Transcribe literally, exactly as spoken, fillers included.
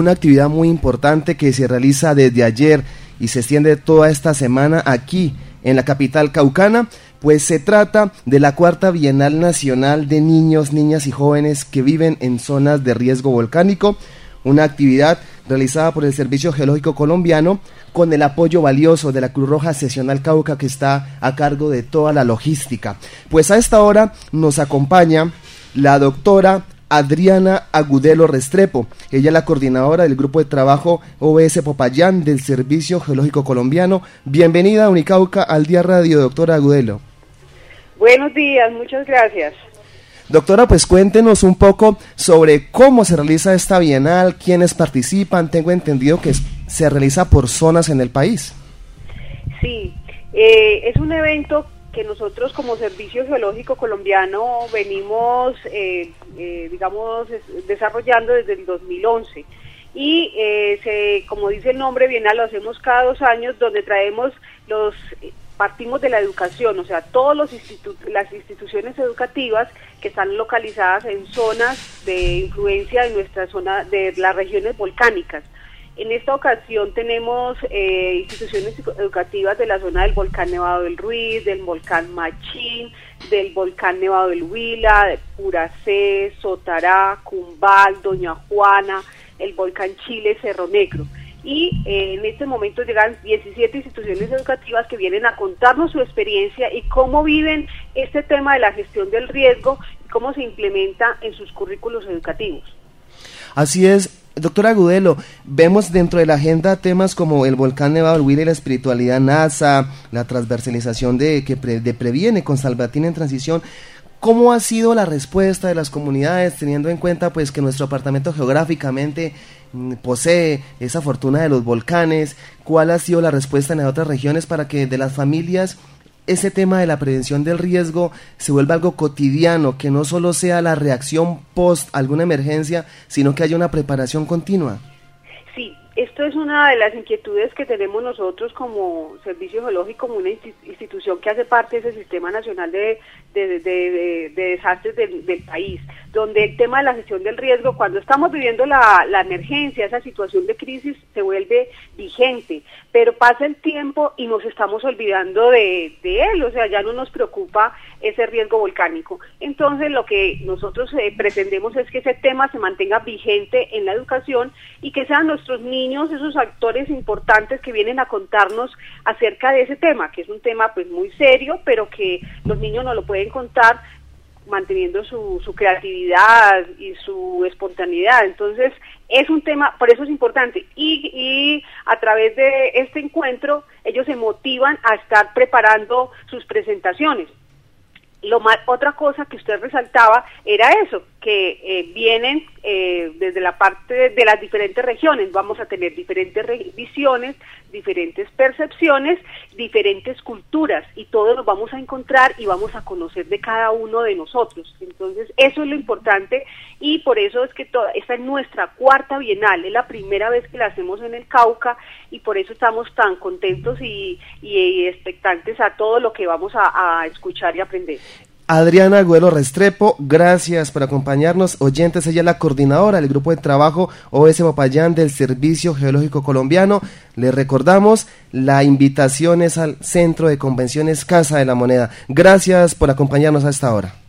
una actividad muy importante que se realiza desde ayer y se extiende toda esta semana aquí en la capital caucana, pues se trata de la cuarta Bienal Nacional de Niños, Niñas y Jóvenes que viven en zonas de riesgo volcánico, una actividad realizada por el Servicio Geológico Colombiano con el apoyo valioso de la Cruz Roja Seccional Cauca, que está a cargo de toda la logística. Pues a esta hora nos acompaña la doctora Adriana Agudelo Restrepo. Ella es la coordinadora del Grupo de Trabajo O B S Popayán del Servicio Geológico Colombiano. Bienvenida a Unicauca al Día Radio, doctora Agudelo. Buenos días, muchas gracias. Doctora, pues cuéntenos un poco sobre cómo se realiza esta bienal, quiénes participan. Tengo entendido que se realiza por zonas en el país. Sí, eh, es un evento que nosotros como Servicio Geológico Colombiano venimos, eh, eh, digamos, desarrollando desde el dos mil once. Y, eh, se, como dice el nombre, bienal lo hacemos cada dos años, donde traemos los... Partimos de la educación, o sea, todas los institu- las instituciones educativas que están localizadas en zonas de influencia de nuestra zona, de las regiones volcánicas. En esta ocasión tenemos eh, instituciones educativas de la zona del volcán Nevado del Ruiz, del volcán Machín, del volcán Nevado del Huila, de Puracé, Sotará, Cumbal, Doña Juana, el volcán Chile, Cerro Negro. Y eh, en este momento llegan diecisiete instituciones educativas que vienen a contarnos su experiencia y cómo viven este tema de la gestión del riesgo y cómo se implementa en sus currículos educativos. Así es, doctora Agudelo, vemos dentro de la agenda temas como el volcán Nevado del Huila y la espiritualidad NASA, la transversalización de que pre, de Previene con Salvatina en transición. ¿Cómo ha sido la respuesta de las comunidades, teniendo en cuenta pues que nuestro departamento geográficamente posee esa fortuna de los volcanes? ¿Cuál ha sido la respuesta en las otras regiones para que de las familias ese tema de la prevención del riesgo se vuelva algo cotidiano, que no solo sea la reacción post alguna emergencia, sino que haya una preparación continua? Sí, esto es una de las inquietudes que tenemos nosotros como Servicio Geológico, como una institución que hace parte de ese Sistema Nacional de, de, de, de, de Desastres del, del país, donde el tema de la gestión del riesgo, cuando estamos viviendo la, la emergencia, esa situación de crisis, se vuelve vigente, pero pasa el tiempo y nos estamos olvidando de, de él, o sea, ya no nos preocupa ese riesgo volcánico. Entonces, lo que nosotros eh, pretendemos es que ese tema se mantenga vigente en la educación y que sean nuestros niños esos actores importantes que vienen a contarnos acerca de ese tema, que es un tema pues muy serio, pero que los niños nos lo pueden contar manteniendo su, su creatividad y su espontaneidad. Entonces, es un tema, por eso es importante, y, y a través de este encuentro ellos se motivan a estar preparando sus presentaciones. Lo más, otra cosa que usted resaltaba era eso, que eh, vienen eh, desde la parte de, de las diferentes regiones, vamos a tener diferentes re- visiones, diferentes percepciones, diferentes culturas, y todos nos vamos a encontrar y vamos a conocer de cada uno de nosotros. Entonces, eso es lo importante, y por eso es que toda, esta es nuestra cuarta bienal, es la primera vez que la hacemos en el Cauca, y por eso estamos tan contentos y, y, y expectantes a todo lo que vamos a, a escuchar y aprender. Adriana Agudelo Restrepo, gracias por acompañarnos. Oyentes, ella es la coordinadora del Grupo de Trabajo O B S Popayán del Servicio Geológico Colombiano. Les recordamos, la invitación es al Centro de Convenciones Casa de la Moneda. Gracias por acompañarnos a esta hora.